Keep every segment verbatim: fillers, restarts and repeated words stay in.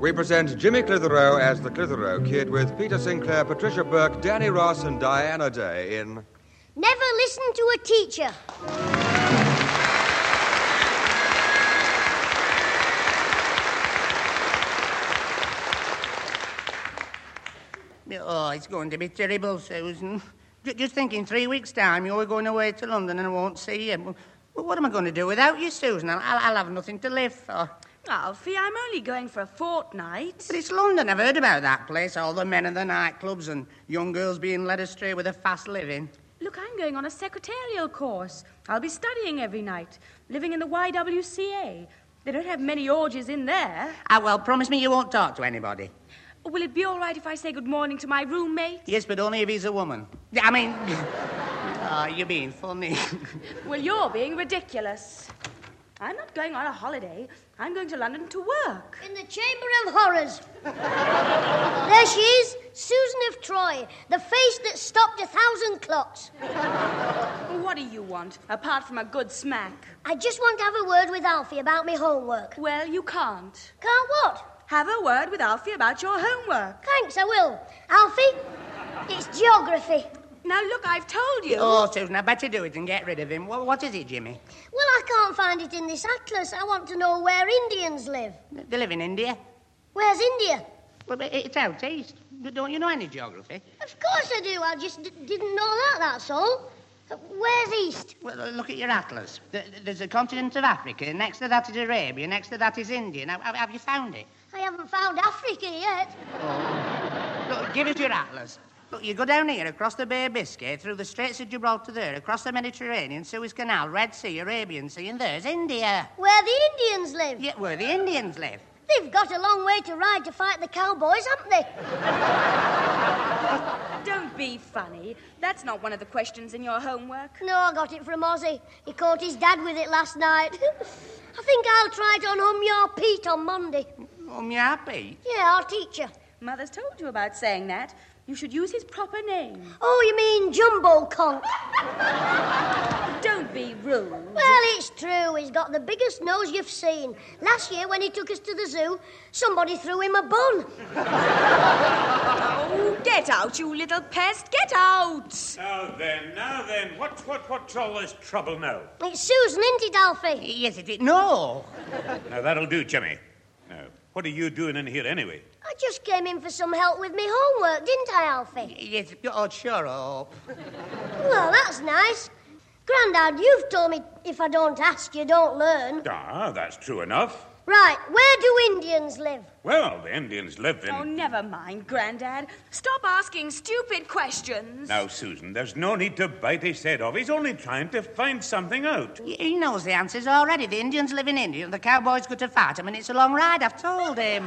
we present Jimmy Clitheroe as the Clitheroe Kid with Peter Sinclair, Patricia Burke, Danny Ross, and Diana Day in... Never listen to a teacher. Oh, it's going to be terrible, Susan. Just think in three weeks' time you're going away to London and I won't see you. Well, what am I going to do without you, Susan? I'll, I'll have nothing to live for. Alfie, I'm only going for a fortnight. But it's London. I've heard about that place. All the men in the nightclubs and young girls being led astray with a fast living. Look, I'm going on a secretarial course. I'll be studying every night, living in the Y W C A. They don't have many orgies in there. Ah, well, promise me you won't talk to anybody. Will it be all right if I say good morning to my roommate? Yes, but only if he's a woman. I mean... oh, you're being funny. Well, you're being ridiculous. I'm not going on a holiday. I'm going to London to work. In the Chamber of Horrors. There she is, Susan of Troy, the face that stopped a thousand clocks. Well, what do you want, apart from a good smack? I just want to have a word with Alfie about my homework. Well, you can't. Can't what? Have a word with Alfie about your homework. Thanks, I will. Alfie, it's geography. Now, look, I've told you. Oh, Susan, I better do it and get rid of him. Well, what is it, Jimmy? Well, I can't find it in this atlas. I want to know where Indians live. They live in India. Where's India? Well, it's out east. Don't you know any geography? Of course I do. I just d- didn't know that, that's all. Where's east? Well, look at your atlas. There's a continent of Africa. Next to that is Arabia. Next to that is India. Now, have you found it? I haven't found Africa yet. Oh. Look, give us your atlas. Look, you go down here, across the Bay of Biscay, through the Straits of Gibraltar there, across the Mediterranean, Suez Canal, Red Sea, Arabian Sea, and there's India. Where the Indians live? Yeah, where the Indians live. They've got a long way to ride to fight the cowboys, haven't they? Don't be funny. That's not one of the questions in your homework. No, I got it from Ozzy. He caught his dad with it last night. I think I'll try it on Umyar Pete on Monday. Umyar Pete? Yeah, our teacher. Mother's told you about saying that. You should use his proper name. Oh, you mean Jumbo Conk? Don't be rude. Well, it's true. He's got the biggest nose you've seen. Last year, when he took us to the zoo, somebody threw him a bun. Oh, get out, you little pest. Get out. Now then, now then. What, what, what's all this trouble now? It's Susan, isn't it, Alfie? Yes, it is. No. Now, that'll do, Jimmy. Now, what are you doing in here anyway? I just came in for some help with my homework, didn't I, Alfie? Yes, oh, shut up. Well, that's nice. Grandad, you've told me if I don't ask, you don't learn. Ah, that's true enough. Right, where do Indians live? Well, the Indians live in... Oh, never mind, Grandad. Stop asking stupid questions. Now, Susan, there's no need to bite his head off. He's only trying to find something out. He knows the answers already. The Indians live in India and the cowboys go to fight them, and it's a long ride. I've told him.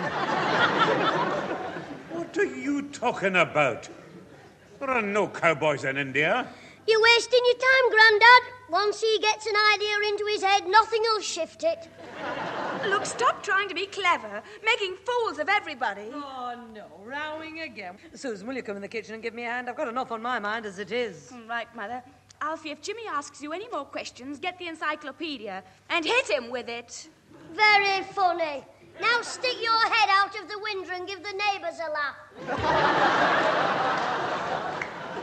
What are you talking about? There are no cowboys in India. You're wasting your time, Grandad. Once he gets an idea into his head, nothing will shift it. Look, stop trying to be clever, making fools of everybody. Oh, no, rowing again. Susan, will you come in the kitchen and give me a hand? I've got enough on my mind as it is. Right, Mother. Alfie, if Jimmy asks you any more questions, get the encyclopedia and hit him with it. Very funny. Now stick your head out of the window and give the neighbours a laugh.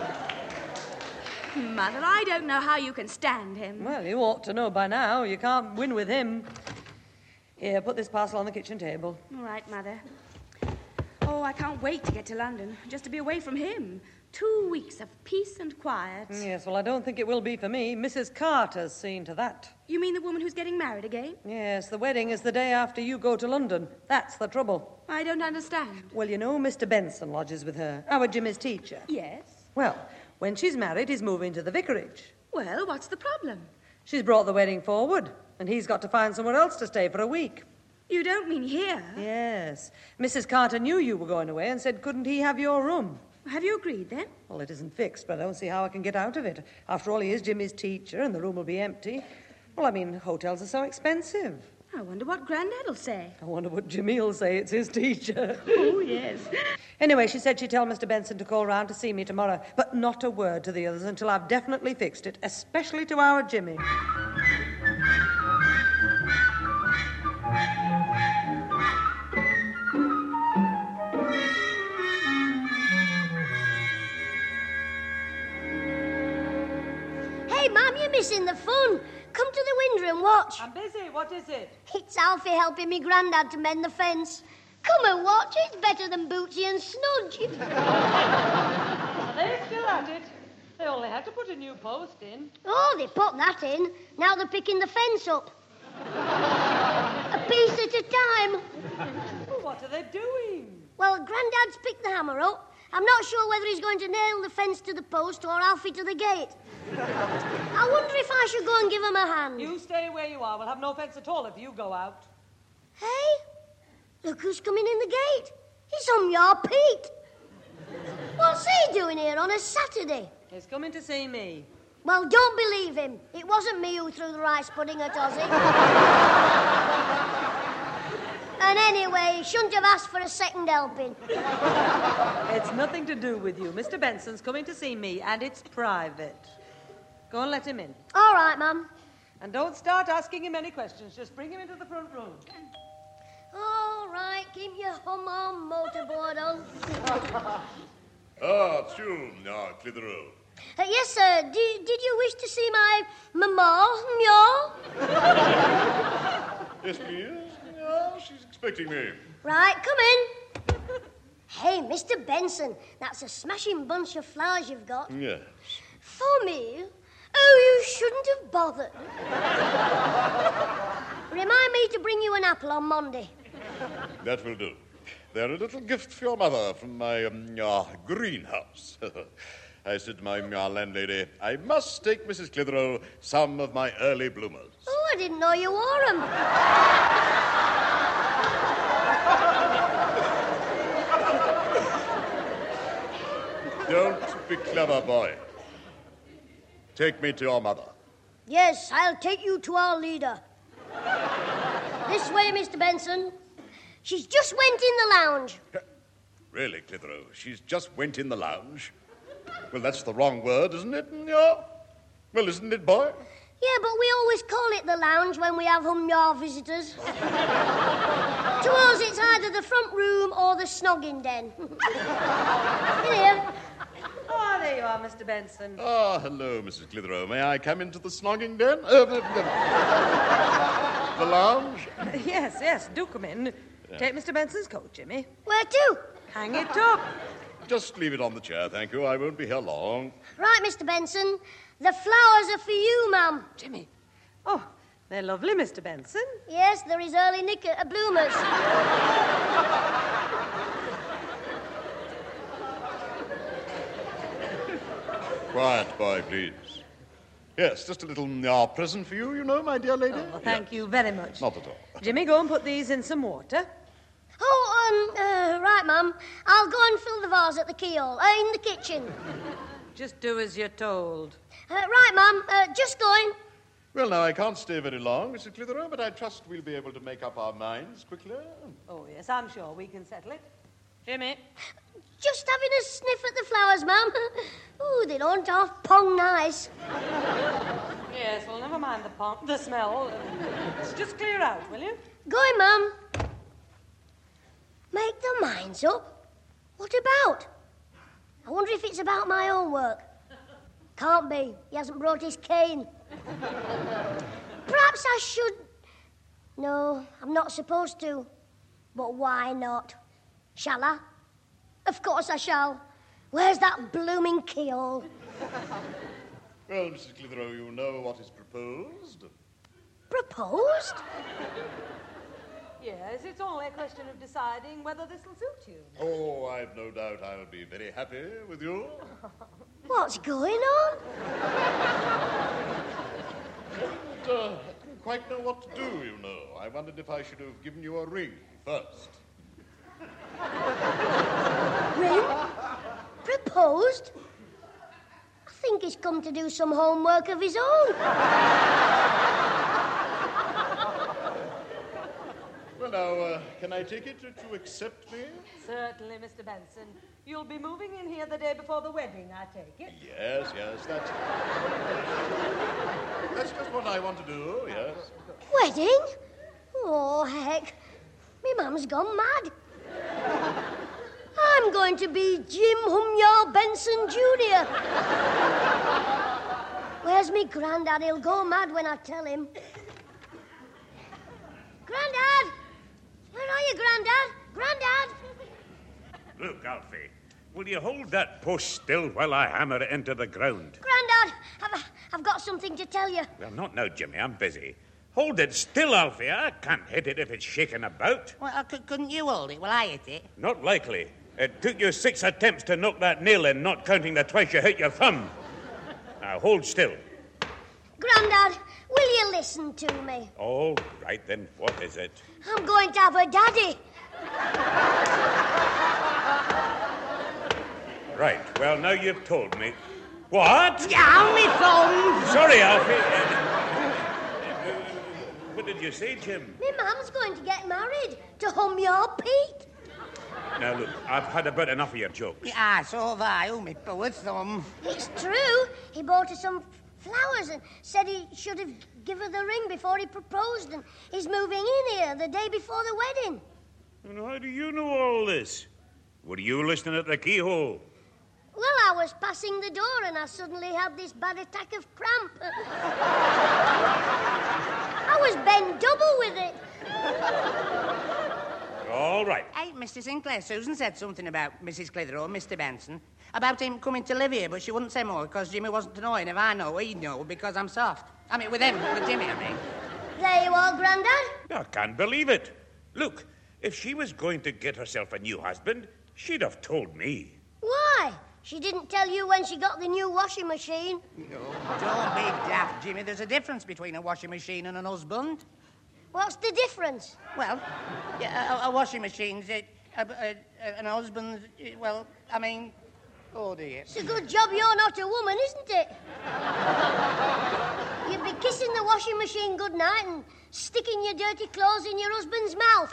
Mother, I don't know how you can stand him. Well, you ought to know by now. You can't win with him. Here, put this parcel on the kitchen table. All right, Mother. Oh, I can't wait to get to London, just to be away from him. Two weeks of peace and quiet. Yes, well, I don't think it will be for me. Missus Carter's seen to that. You mean the woman who's getting married again? Yes, the wedding is the day after you go to London. That's the trouble. I don't understand. Well, you know, Mister Benson lodges with her, our Jimmy's teacher. Yes. Well, when she's married, he's moving to the vicarage. Well, what's the problem? She's brought the wedding forward, and he's got to find somewhere else to stay for a week. You don't mean here? Yes. Missus Carter knew you were going away and said, couldn't he have your room? Have you agreed, then? Well, it isn't fixed, but I don't see how I can get out of it. After all, he is Jimmy's teacher, and the room will be empty. Well, I mean, hotels are so expensive. I wonder what Grandad'll say. I wonder what Jimmy'll say. It's his teacher. Oh, yes. Anyway, she said she'd tell Mister Benson to call round to see me tomorrow, but not a word to the others until I've definitely fixed it, especially to our Jimmy. Hey, Mum, you're missing the fun. Come to the window and watch. I'm busy. What is it? It's Alfie helping me granddad to mend the fence. Come and watch. It's better than Bootsy and Snudge. Are they still at it? They only had to put a new post in. Oh, they put that in. Now they're picking the fence up. A piece at a time. Well, what are they doing? Well, Grandad's picked the hammer up. I'm not sure whether he's going to nail the fence to the post or Alfie to the gate. I wonder if I should go and give him a hand. You stay where you are. We'll have no fence at all if you go out. Hey, look who's coming in the gate. It's Humyar Pete. What's he doing here on a Saturday? He's coming to see me. Well, don't believe him. It wasn't me who threw the rice pudding at Ozzy. And anyway, he shouldn't have asked for a second helping. It's nothing to do with you. Mister Benson's coming to see me, and it's private. Go and let him in. All right, Mum. And don't start asking him any questions. Just bring him into the front room. All right, keep your hum on motorboard on. Ah, it's you, uh, Clitheroe. Uh, yes, sir. D- did you wish to see my mama, Humyar? Yes, please. Yeah, she's expecting me. Right, come in. Hey, Mister Benson, that's a smashing bunch of flowers you've got. Yes. For me? Oh, you shouldn't have bothered. Remind me to bring you an apple on Monday. That will do. They're a little gift for your mother from my um, uh, greenhouse. I said to my uh, landlady, I must take Missus Clitheroe some of my early bloomers. Oh, I didn't know you wore them. Don't be clever, boy. Take me to your mother. Yes, I'll take you to our leader. This way, Mister Benson. She's just went in the lounge. Really, Clitheroe? She's just went in the lounge? Well, that's the wrong word, isn't it? Yeah. Well, isn't it, boy? Yeah, but we always call it the lounge when we have Humyar visitors. To us, it's either the front room or the snogging den. Here. Oh, there you are, Mister Benson. Ah, hello, Missus Clitheroe. May I come into the snogging den? Uh, the, the, the lounge? Yes, yes, do come in. Take Mister Benson's coat, Jimmy. Where to? Hang it up. Just leave it on the chair, thank you. I won't be here long. Right, Mister Benson. The flowers are for you, ma'am. Jimmy. Oh, they're lovely, Mister Benson. Yes, there is early nick at a bloomers. Quiet, boy, please. Yes, just a little uh, present for you, you know, my dear lady. Oh, thank Yes. you very much. Not at all. Jimmy, go and put these in some water. Oh, um, uh, right, ma'am. I'll go and fill the vase at the keyhole, uh, in the kitchen. Just do as you're told. Uh, right, ma'am. Uh, just going. Well, now, I can't stay very long, Missus Clitheroe, but I trust we'll be able to make up our minds quickly. Oh, yes, I'm sure we can settle it. Jimmy. Just having a sniff at the flowers, ma'am. Ooh, they don't half pong nice. Yes, well, never mind the pump, the smell. Let's just clear out, will you? Going, ma'am. Make their minds up? What about? I wonder if it's about my own work. Can't be. He hasn't brought his cane. Perhaps I should... No, I'm not supposed to. But why not? Shall I? Of course I shall. Where's that blooming keyhole? Well, Missus Clitheroe, you know what is proposed. Proposed? Yes, it's only a question of deciding whether this will suit you. Oh, I've no doubt I'll be very happy with you. What's going on? But, uh, I didn't quite know what to do, you know. I wondered if I should have given you a ring first. Ring? Proposed? I think he's come to do some homework of his own. Well, now, uh, can I take it that you accept me? Certainly, Mister Benson. You'll be moving in here the day before the wedding, I take it. Yes, yes, that's... That's just what I want to do, yes. Wedding? Oh, heck. Me mum's gone mad. I'm going to be Jim Humyar Benson Junior Well, There's me Grandad. He'll go mad when I tell him. Grandad! Where are you, Grandad? Grandad! Look, Alfie, will you hold that post still while I hammer it into the ground? Grandad, I've, I've got something to tell you. Well, not now, Jimmy. I'm busy. Hold it still, Alfie. I can't hit it if it's shaking about. Well, uh, c- couldn't you hold it while I hit it? Not likely. It took you six attempts to knock that nail in, not counting the twice you hit your thumb. Now, hold still. Grandad, will you listen to me? All right, then. What is it? I'm going to have a daddy. Right. Well, now you've told me. What? Yeah, me thumb! Sorry, Alfie. Uh, uh, what did you say, Jim? Me mum's going to get married to Hum Your Pete. Now, look, I've had about enough of your jokes. Yeah, so have I. Oh, me poor thumb. It's true. He bought her some flowers and said he should have given her the ring before he proposed, and he's moving in here the day before the wedding. And how do you know all this? Were you listening at the keyhole? Well, I was passing the door and I suddenly had this bad attack of cramp. I was bent double with it. All right. Hey, Mister Sinclair, Susan said something about Missus Clitheroe, Mister Benson, about him coming to live here, but she wouldn't say more because Jimmy wasn't to know, and if I know, he'd know because I'm soft. I mean, with him, with Jimmy, I mean. There you are, Grandad. I can't believe it. Look, if she was going to get herself a new husband, she'd have told me. Why? She didn't tell you when she got the new washing machine. No, don't be daft, Jimmy. There's a difference between a washing machine and an husband. What's the difference? Well, yeah, a, a washing machine's a, a, a, an husband's, well, I mean, oh dear. It's a good job you're not a woman, isn't it? You'd be kissing the washing machine goodnight and sticking your dirty clothes in your husband's mouth.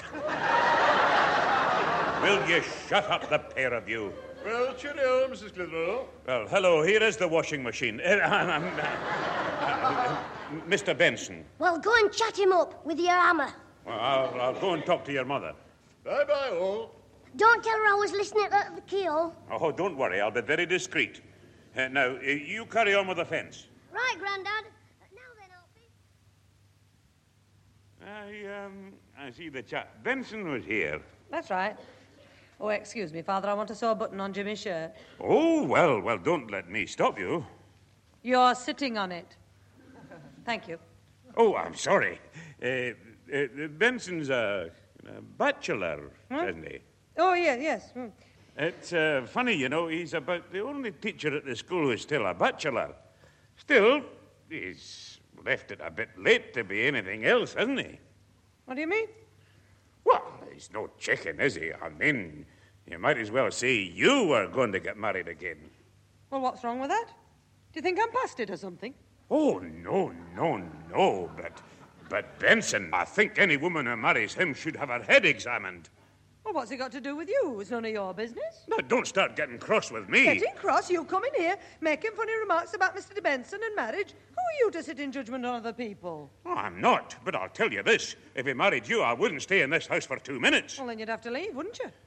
Will you shut up, the pair of you? Well, cheerio, Missus Clitheroe. Well, hello, here is the washing machine. Uh, uh, uh, uh, Mister Benson. Well, go and chat him up with your hammer. Well, I'll, I'll go and talk to your mother. Bye-bye, all. Don't tell her I was listening at the keyhole. Oh, don't worry, I'll be very discreet. Uh, now, uh, you carry on with the fence. Right, Grandad. Now then, Alfie. I, um, I see the chap. Benson was here. That's right. Oh, excuse me, Father, I want to sew a button on Jimmy's shirt. Oh, well, well, don't let me stop you. You're sitting on it. Thank you. Oh, I'm sorry. Uh, uh, Benson's a, a bachelor, Huh? isn't he? Oh, yeah, yes. Hmm. It's uh, funny, you know, he's about the only teacher at the school who's still a bachelor. Still, he's left it a bit late to be anything else, hasn't he? What do you mean? Well, he's no chicken, is he? I mean, you might as well say you were going to get married again. Well, what's wrong with that? Do you think I'm past it or something? Oh, no, no, no, but... But, Benson, I think any woman who marries him should have her head examined. Well, what's it got to do with you? It's none of your business. Now, don't start getting cross with me. Getting cross? You come in here making funny remarks about Mister Benson and marriage. Who are you to sit in judgment on other people? Oh, I'm not, but I'll tell you this. If he married you, I wouldn't stay in this house for two minutes. Well, then you'd have to leave, wouldn't you?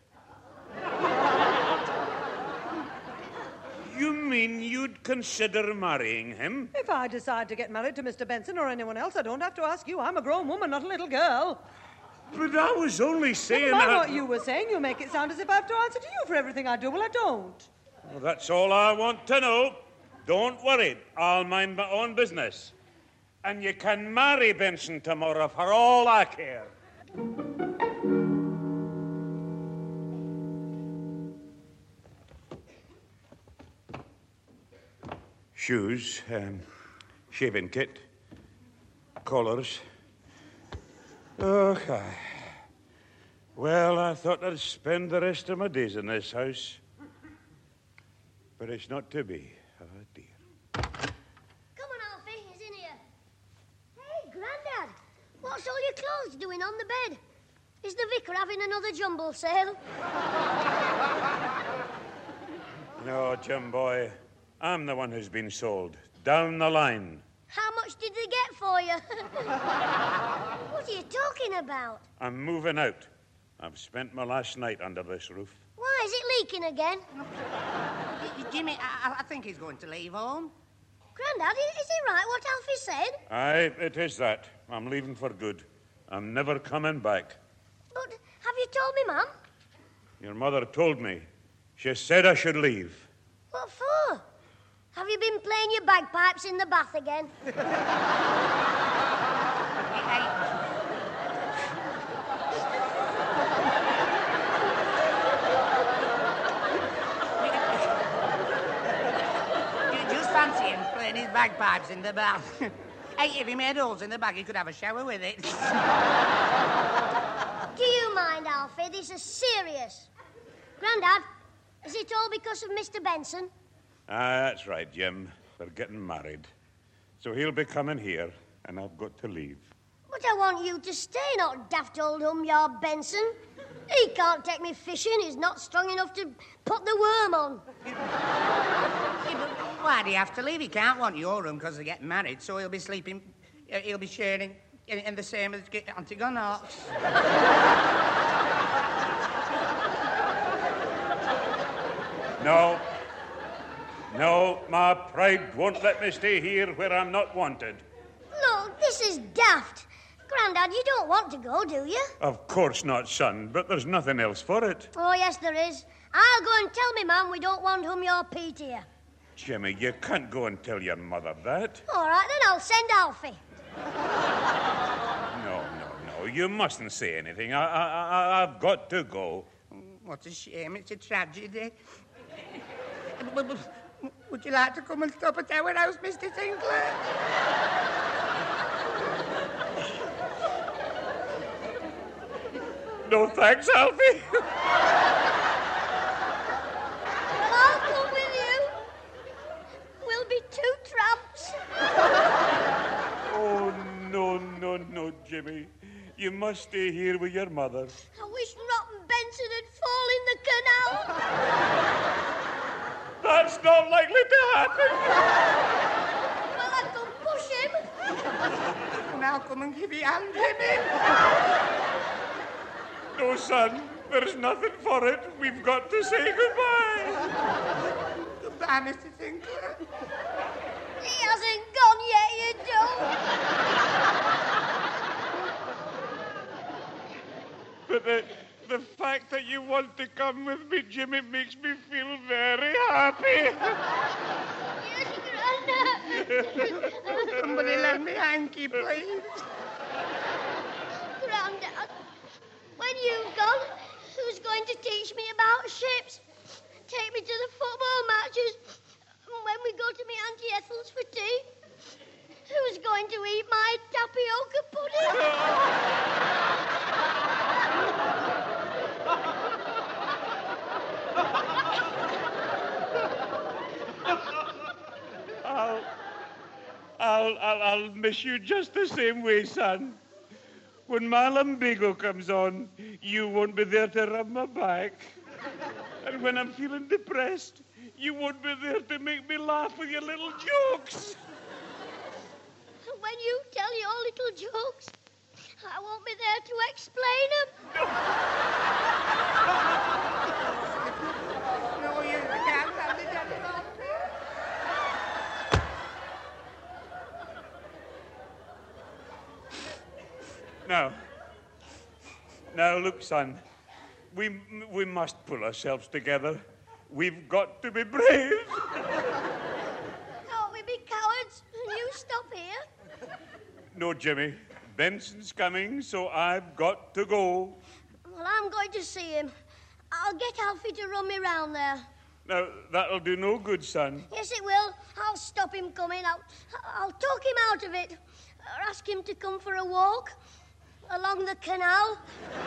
You mean you'd consider marrying him? If I decide to get married to Mister Benson or anyone else, I don't have to ask you. I'm a grown woman, not a little girl. But I was only saying... Never mind I... what you were saying. You make it sound as if I have to answer to you for everything I do. Well, I don't. Well, that's all I want to know. Don't worry. I'll mind my own business. And you can marry Benson tomorrow for all I care. Shoes, um, shaving kit, collars. Oh, I... Well, I thought I'd spend the rest of my days in this house. But it's not to be. Oh, dear. Come on, Alfie. He's in here. Hey, Grandad. What's all your clothes doing on the bed? Is the vicar having another jumble sale? No, Jim boy. I'm the one who's been sold. Down the line. How much did they get for you? What are you talking about? I'm moving out. I've spent my last night under this roof. Why, is it leaking again? Jimmy, I, I think he's going to leave home. Grandad, is it right what Alfie said? Aye, it is that. I'm leaving for good. I'm never coming back. But have you told me, Mum? Your mother told me. She said I should leave. What for? Have you been playing your bagpipes in the bath again? Just fancy him playing his bagpipes in the bath. Hey, if he made holes in the bag, he could have a shower with it. Do you mind, Alfie? This is serious. Grandad, is it all because of Mister Benson? Ah, that's right, Jim. They're getting married. So he'll be coming here, and I've got to leave. But I want you to stay, not daft old Humyard Benson. He can't take me fishing. He's not strong enough to put the worm on. Why do you have to leave? He can't want your room because they're getting married, so he'll be sleeping... Uh, he'll be sharing in, in the same as Antigone. No. No, my pride won't let me stay here where I'm not wanted. Look, this is daft. Grandad, you don't want to go, do you? Of course not, son, but there's nothing else for it. Oh, yes, there is. I'll go and tell me, Mum, we don't want Humyard Pete here. Jimmy, you can't go and tell your mother that. All right, then I'll send Alfie. No, no, no, you mustn't say anything. I, I, I, I've got to go. What a shame. It's a tragedy. Would you like to come and stop at our house, Mister Sinclair? No thanks, Alfie. Well, I'll come with you. We'll be two tramps. Oh, no, no, no, Jimmy. You must stay here with your mother. I wish Rotten Benson had fallen in the canal. That's not likely to happen. Well, I can push him. And I'll come and give you a hand, Jimmy. No, son, there's nothing for it. We've got to say goodbye. Goodbye, Mister Sinclair. He hasn't gone yet, you don't. But the, the fact that you want to come with me, Jimmy, makes me feel very happy. Yes, Grandad. Somebody lend me a hanky, please. Grandad, when you've gone, who's going to teach me about ships? Take me to the football matches. And when we go to my Auntie Ethel's for tea, who's going to eat my tapioca pudding? I'll, I'll, I'll, I'll miss you just the same way, son. When my lumbago comes on, you won't be there to rub my back. And when I'm feeling depressed, you won't be there to make me laugh with your little jokes. When you tell your little jokes, I won't be there to explain them. No, you can't have it anymore. Now, now, look, son, we, we must pull ourselves together. We've got to be brave. Can't we be cowards and you stop here? No, Jimmy. Benson's coming, so I've got to go. Well, I'm going to see him. I'll get Alfie to run me round there. Now, that'll do no good, son. Yes, it will. I'll stop him coming. I'll, I'll talk him out of it. Or ask him to come for a walk along the canal.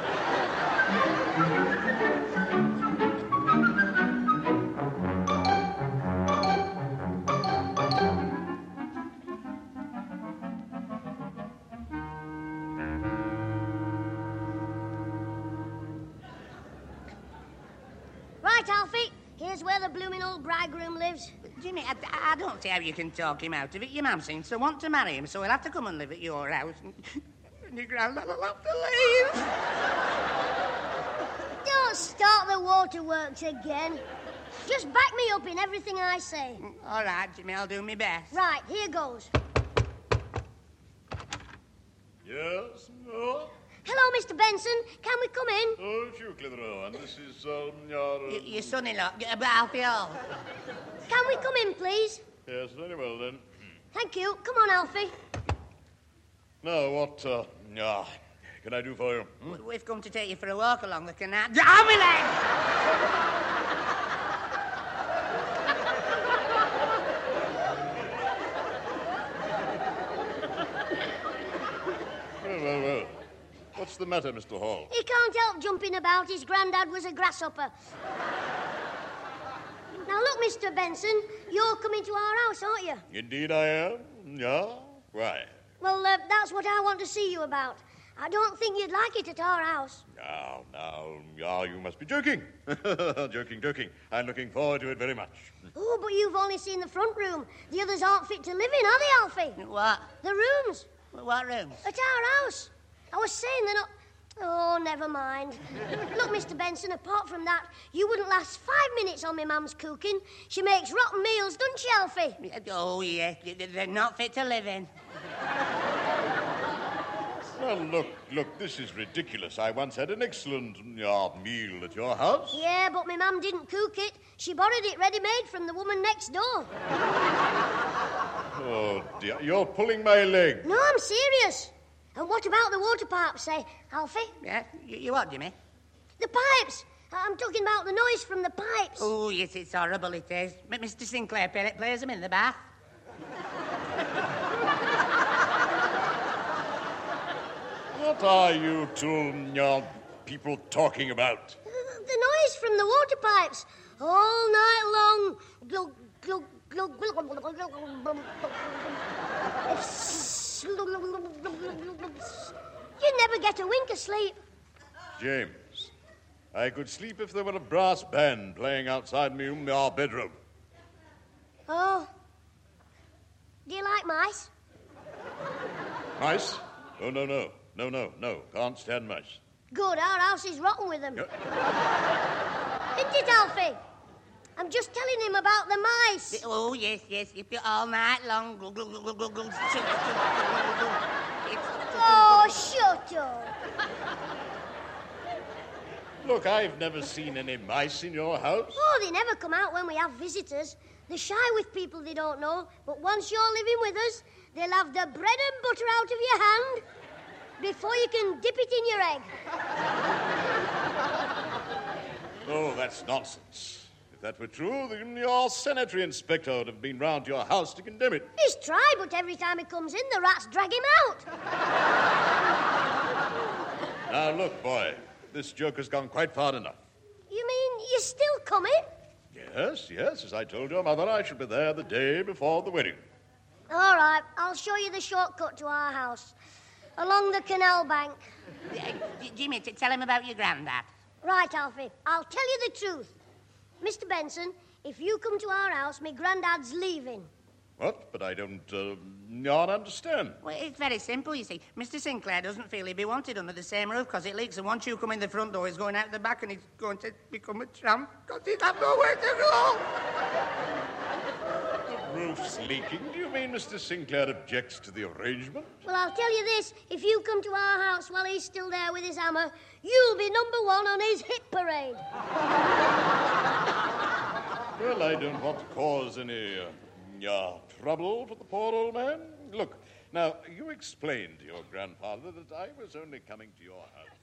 Right, Alfie. Here's where the blooming old bridegroom lives. Jimmy, I, I don't see how you can talk him out of it. Your mum seems to want to marry him, so he'll have to come and live at your house. And your granddad will have to leave. Don't start the waterworks again. Just back me up in everything I say. All right, Jimmy, I'll do my best. Right, here goes. Yes? No? Hello, Mister Benson. Can we come in? Oh, it's you, Clitheroe, and this is, um, your... Uh... Y- your son-in-law, Alfie Hall. Can we come in, please? Yes, very well, then. Thank you. Come on, Alfie. Now, what, uh, uh, can I do for you? Hmm? W- We've come to take you for a walk along the canal. Oh, my leg! Well, well, well. What's the matter, Mister Hall? He can't help jumping about. His granddad was a grasshopper. Now, look, Mister Benson, you're coming to our house, aren't you? Indeed I am. Yeah? Why? Well, uh, that's what I want to see you about. I don't think you'd like it at our house. Now, now, yeah, you must be joking. joking, joking. I'm looking forward to it very much. Oh, but you've only seen the front room. The others aren't fit to live in, are they, Alfie? What? The rooms. What rooms? At our house. I was saying they're not... Oh, never mind. Look, Mister Benson, apart from that, you wouldn't last five minutes on my mum's cooking. She makes rotten meals, doesn't she, Alfie? Oh, yeah, they're not fit to live in. Well, look, look, this is ridiculous. I once had an excellent uh, meal at your house. Yeah, but my mum didn't cook it. She borrowed it ready-made from the woman next door. Oh, dear, you're pulling my leg. No, I'm serious. And what about the water pipes, say, Alfie? Yeah, you, you what, Jimmy? The pipes. I'm talking about the noise from the pipes. Oh, yes, it's horrible, it is. But Mister Sinclair Pellet plays them in the bath. What are you two uh, people talking about? The, the noise from the water pipes. All night long. Glug, glug, glug, glug, glug, glug, glug, glug. You never get a wink of sleep. James, I could sleep if there were a brass band playing outside me in our bedroom. Oh. Do you like mice? Mice? Oh, no, no. No, no, no. Can't stand mice. Good, our house is rotten with them. Yep. Isn't it, Alfie? I'm just telling him about the mice. Oh, yes, yes, if you're all night long. Glug, glug, glug, glug, glug, glug, glug. Oh, shut up. Look, I've never seen any mice in your house. Oh, they never come out when we have visitors. They're shy with people they don't know, but once you're living with us, they'll have the bread and butter out of your hand before you can dip it in your egg. Oh, that's nonsense. If that were true, then your sanitary inspector would have been round to your house to condemn it. He's tried, but every time he comes in, the rats drag him out. Now, look, boy, this joke has gone quite far enough. You mean you're still coming? Yes, yes, as I told your mother, I shall be there the day before the wedding. All right, I'll show you the shortcut to our house. Along the canal bank. Jimmy, t- tell him about your granddad. Right, Alfie, I'll tell you the truth. Mister Benson, if you come to our house, my granddad's leaving. What? But I don't, uh, not understand. Well, it's very simple, you see. Mister Sinclair doesn't feel he'd be wanted under the same roof because it leaks, and once you come in the front door, he's going out the back and he's going to become a tramp because he'd have nowhere to go. The roof's leaking. Do you mean Mister Sinclair objects to the arrangement? Well, I'll tell you this. If you come to our house while he's still there with his hammer, you'll be number one on his hit parade. Well, I don't want to cause any uh, uh, trouble for the poor old man. Look, now, you explained to your grandfather that I was only coming to your house.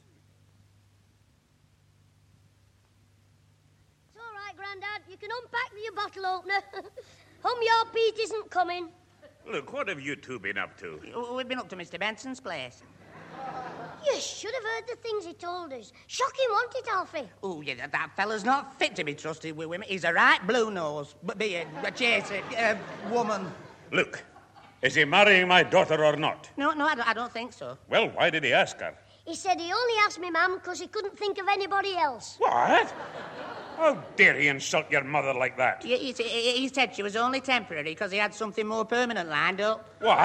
It's all right, Grandad. You can unpack your bottle opener. Hum your Pete isn't coming. Look, what have you two been up to? We've been up to Mister Benson's place. You should have heard the things he told us. Shocking, wasn't it, Alfie? Oh, yeah, that, that fella's not fit to be trusted with women. He's a right blue nose, but be a, a chaser, a woman. Look, is he marrying my daughter or not? No, no, I don't, I don't think so. Well, why did he ask her? He said he only asked me, Mum, because he couldn't think of anybody else. What? How dare he insult your mother like that? He, he, he said she was only temporary because he had something more permanent lined up. What?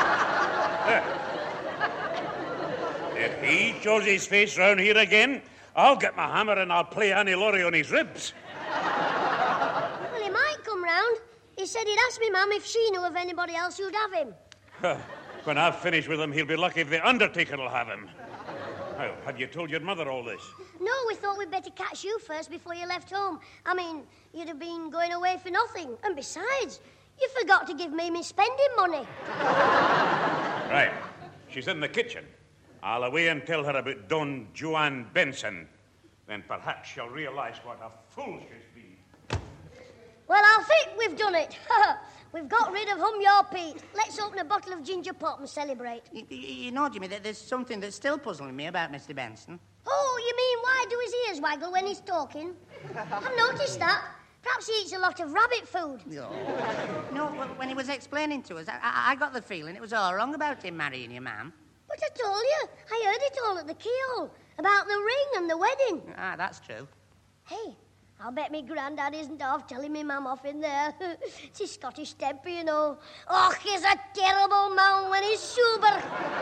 If he shows his face round here again, I'll get my hammer and I'll play Annie Laurie on his ribs. Well, he might come round. He said he'd ask me, Mum, if she knew of anybody else who'd have him. When I've finished with him, he'll be lucky if the Undertaker will have him. Well, have you told your mother all this? No, we thought we'd better catch you first before you left home. I mean, you'd have been going away for nothing. And besides, you forgot to give me my spending money. Right. She's in the kitchen. I'll away and tell her about Don Juan Benson. Then perhaps she'll realise what a fool she's been. Well, I think we've done it. We've got rid of Hum Your Pete. Let's open a bottle of ginger pop and celebrate. You, you know, Jimmy, that there's something that's still puzzling me about Mister Benson. Oh, you mean why do his ears waggle when he's talking? I've noticed that. Perhaps he eats a lot of rabbit food. No, no well, when he was explaining to us, I, I got the feeling it was all wrong about him marrying your ma'am. But I told you, I heard it all at the keyhole, about the ring and the wedding. Ah, that's true. Hey, I'll bet me granddad isn't off telling me mum off in there. It's his Scottish temper, you know. Oh, he's a terrible man when he's sober.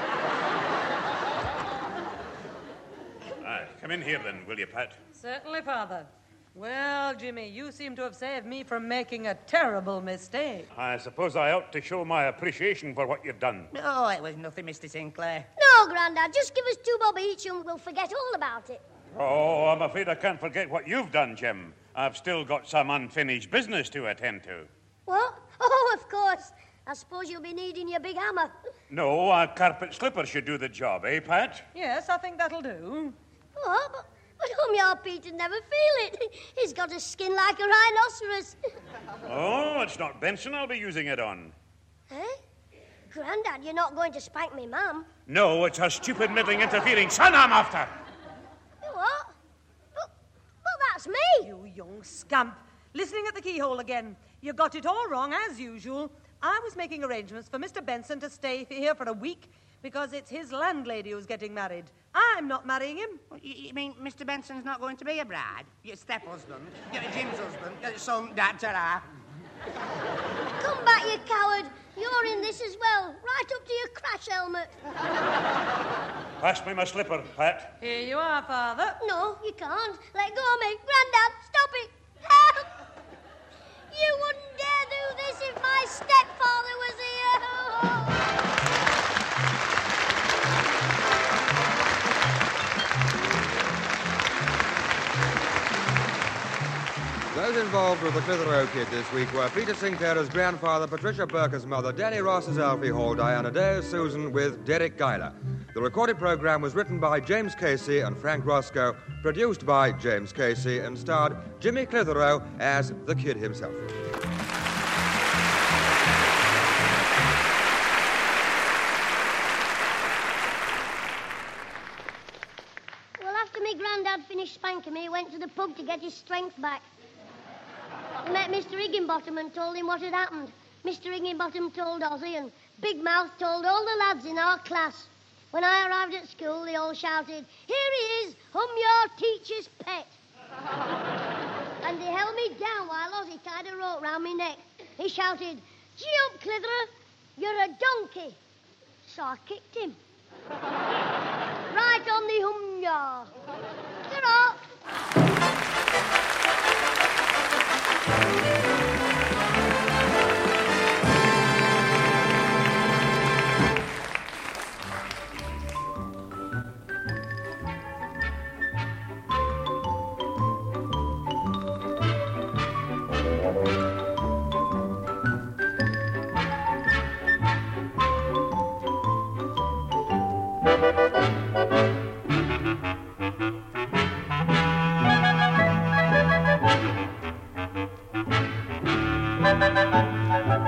Right, come in here then, will you, Pat? Certainly, Father. Well, Jimmy, you seem to have saved me from making a terrible mistake. I suppose I ought to show my appreciation for what you've done. Oh, it was nothing, Mister Sinclair. No, Grandad, just give us two bob each and we'll forget all about it. Oh, I'm afraid I can't forget what you've done, Jim. I've still got some unfinished business to attend to. What? Oh, of course. I suppose you'll be needing your big hammer. No, a carpet slipper should do the job, eh, Pat? Yes, I think that'll do. Oh, but, but Hum Your Pete would never feel it. He's got a skin like a rhinoceros. Oh, it's not Benson I'll be using it on. Eh? Grandad, you're not going to spank me, Mum. No, it's her stupid, middling, interfering son I'm after. What? But, but that's me. You young scamp. Listening at the keyhole again. You got it all wrong, as usual. I was making arrangements for Mister Benson to stay here for a week because it's his landlady who's getting married. I'm not marrying him. You, you mean Mister Benson's not going to be a bride? Your step-husband, your Jim's husband, your son, dad, ta-ra. Come back, you coward. You're in this as well. Right up to your crash helmet. Pass me my slipper, Pat. Here you are, Father. No, you can't. Let go of me. Grandad, stop it. Help! You wouldn't dare do this if my stepfather was here. Those involved with the Clitheroe Kid this week were Peter Sinclair as grandfather, Patricia Burke as mother, Danny Ross as Alfie Hall, Diana Day as Susan, with Derek Guyler. The recorded program was written by James Casey and Frank Roscoe, produced by James Casey, and starred Jimmy Clitheroe as the Kid himself. Well, after me granddad finished spanking me, he went to the pub to get his strength back. He met Mister Higginbottom and told him what had happened. Mister Higginbottom told Ozzy, and Big Mouth told all the lads in our class. When I arrived at school, they all shouted, "Here he is, Hum Your Teacher's pet." And they held me down while Ozzy tied a rope round my neck. He shouted, "Gee up, Clitheroe, you're a donkey." So I kicked him. Right on the hum ya. Ta-ra. Thank you.